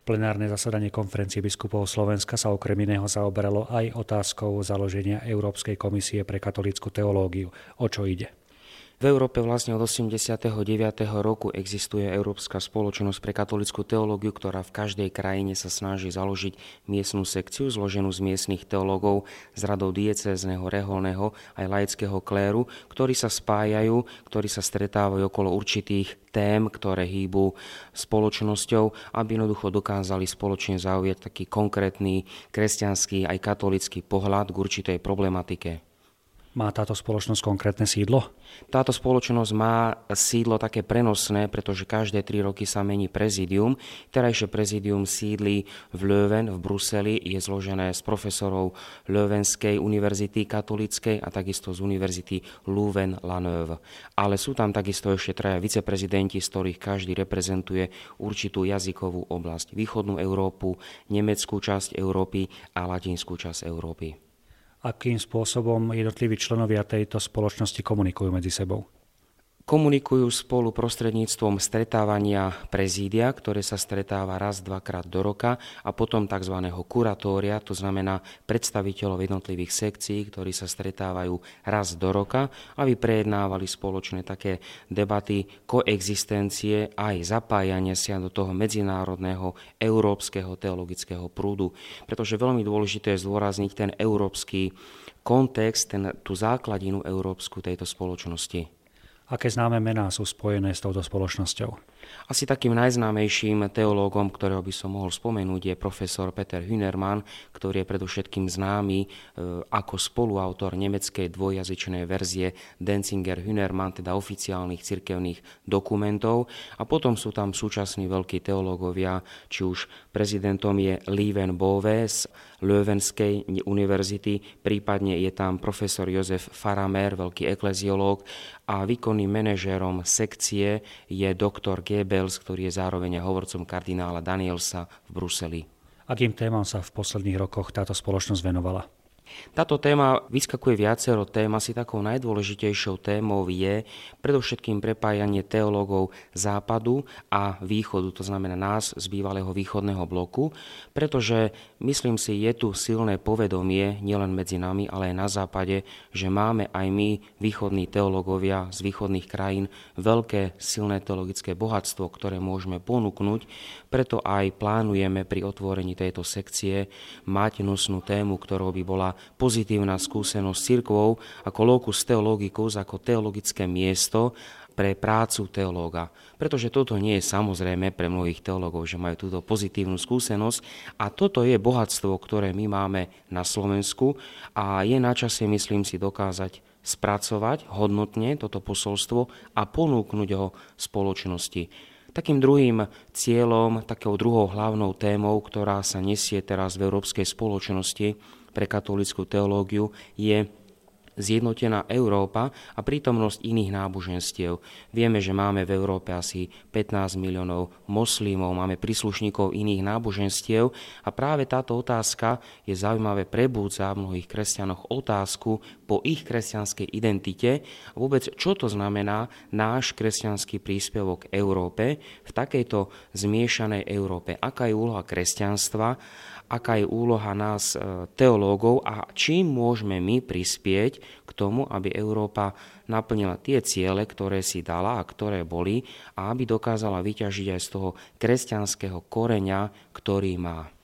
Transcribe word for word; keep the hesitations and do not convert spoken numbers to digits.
Plenárne zasadanie konferencie biskupov Slovenska sa okrem iného zaoberalo aj otázkou založenia Európskej komisie pre katolícku teológiu. O čo ide? V Európe vlastne od osemdesiateho deviateho roku existuje Európska spoločnosť pre katolícku teológiu, ktorá v každej krajine sa snaží založiť miestnu sekciu zloženú z miestnych teológov z radov diecézneho, reholného aj laického kléru, ktorí sa spájajú, ktorí sa stretávajú okolo určitých tém, ktoré hýbu spoločnosťou, aby jednoducho dokázali spoločne zaujať taký konkrétny kresťanský aj katolícky pohľad k určitej problematike. Má táto spoločnosť konkrétne sídlo? Táto spoločnosť má sídlo také prenosné, pretože každé tri roky sa mení prezídium. Terajšie prezídium sídli v Leuven v Bruseli, je zložené z profesorov Leuvenskej univerzity katolíckej a takisto z univerzity Louvain-la-Neuve. Ale sú tam takisto ešte traja viceprezidenti, z ktorých každý reprezentuje určitú jazykovú oblasť. Východnú Európu, nemeckú časť Európy a latinskú časť Európy. Akým spôsobom jednotliví členovia tejto spoločnosti komunikujú medzi sebou? Komunikujú spolu prostredníctvom stretávania prezídia, ktoré sa stretáva raz, dvakrát do roka a potom tzv. Kuratória, to znamená predstaviteľov jednotlivých sekcií, ktorí sa stretávajú raz do roka, aby prejednávali spoločné také debaty koexistencie aj zapájania sa do toho medzinárodného európskeho teologického prúdu. Pretože veľmi dôležité je zdôrazniť ten európsky kontext, ten, tú základinu európsku tejto spoločnosti. Aké známe mená sú spojené s touto spoločnosťou? Asi takým najznámejším teológom, ktorého by som mohol spomenúť, je profesor Peter Hünermann, ktorý je predovšetkým známy e, ako spoluautor nemeckej dvojjazyčnej verzie Denzinger Hünermann, teda oficiálnych cirkevných dokumentov. A potom sú tam súčasní veľkí teológovia, či už prezidentom je Lieven Bove z Leuvenskej univerzity, prípadne je tam profesor Jozef Faramer, veľký ekleziológ, a výkonným manažérom sekcie je doktor Goebbels, ktorý je zároveň hovorcom kardinála Danielsa v Bruseli. Akým témam sa v posledných rokoch táto spoločnosť venovala? Táto téma vyskakuje viacero tém, asi takou najdôležitejšou témou je predovšetkým prepájanie teológov západu a východu, to znamená nás z bývalého východného bloku, pretože myslím si, je tu silné povedomie nielen medzi nami, ale aj na západe, že máme aj my, východní teológovia z východných krajín, veľké silné teologické bohatstvo, ktoré môžeme ponúknuť, preto aj plánujeme pri otvorení tejto sekcie mať nosnú tému, ktorou by bola pozitívna skúsenosť s cirkvou ako locus theologicus, ako teologické miesto pre prácu teológa. Pretože toto nie je samozrejme pre mnohých teológov, že majú túto pozitívnu skúsenosť a toto je bohatstvo, ktoré my máme na Slovensku a je na čase, myslím si, dokázať spracovať hodnotne toto posolstvo a ponúknuť ho spoločnosti. Takým druhým cieľom, takou druhou hlavnou témou, ktorá sa nesie teraz v Európskej spoločnosti pre katolícku teológiu, je zjednotená Európa a prítomnosť iných náboženstiev. Vieme, že máme v Európe asi pätnásť miliónov moslimov, máme príslušníkov iných náboženstiev a práve táto otázka je zaujímavé, prebúdza v mnohých kresťanoch otázku po ich kresťanskej identite a vôbec čo to znamená náš kresťanský príspevok k Európe v takejto zmiešanej Európe. Aká je úloha kresťanstva, aká je úloha nás teológov a čím môžeme my prispieť k tomu, aby Európa naplnila tie ciele, ktoré si dala a ktoré boli a aby dokázala vyťažiť aj z toho kresťanského koreňa, ktorý má.